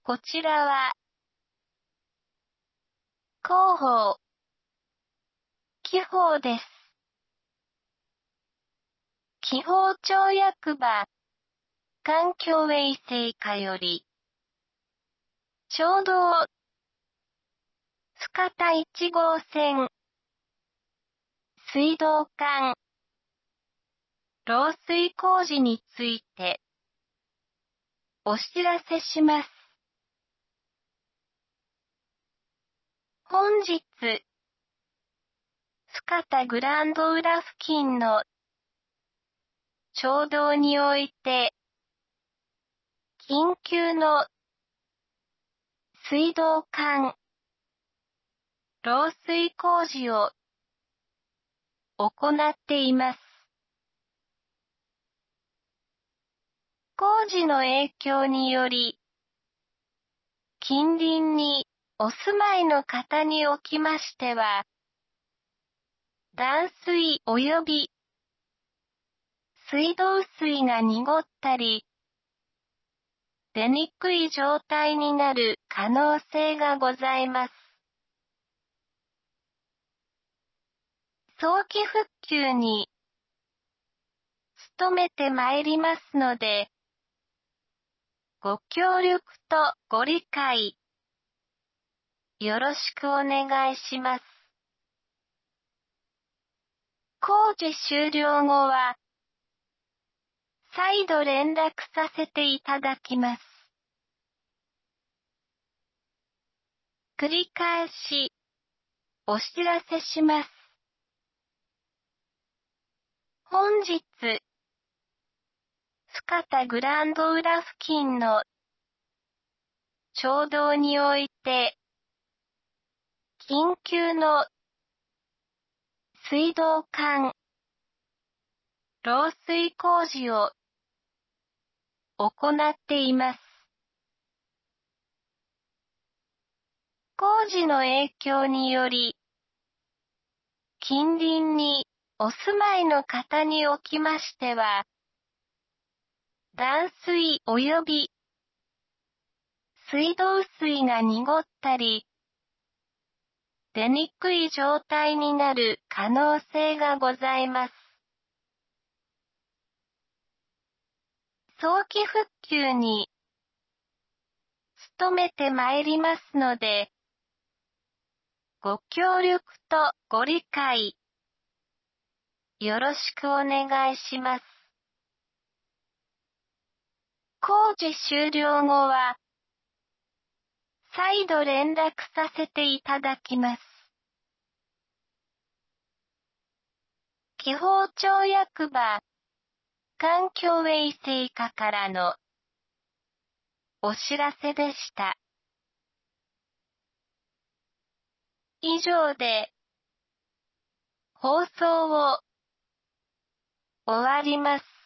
こちらは、広報、機法です。機法町役場、環境衛生課より、町道、深田1号線、水道管、漏水工事について、お知らせします。本日、深田グランド裏付近の町道において、緊急の水道管、漏水工事を行っています。工事の影響により、近隣にお住まいの方におきましては、断水及び水道水が濁ったり、出にくい状態になる可能性がございます。早期復旧に努めてまいりますので、ご協力とご理解、よろしくお願いします。工事終了後は、再度連絡させていただきます。繰り返し、お知らせします。本日、深田グランド裏付近の町道において、緊急の水道管、漏水工事を行っています。工事の影響により、近隣にお住まいの方におきましては、断水及び水道水が濁ったり、出にくい状態になる可能性がございます。早期復旧に努めてまいりますので、ご協力とご理解、よろしくお願いします。工事終了後は、再度連絡させていただきます。機法町役場、環境衛生課からのお知らせでした。以上で、放送を終わります。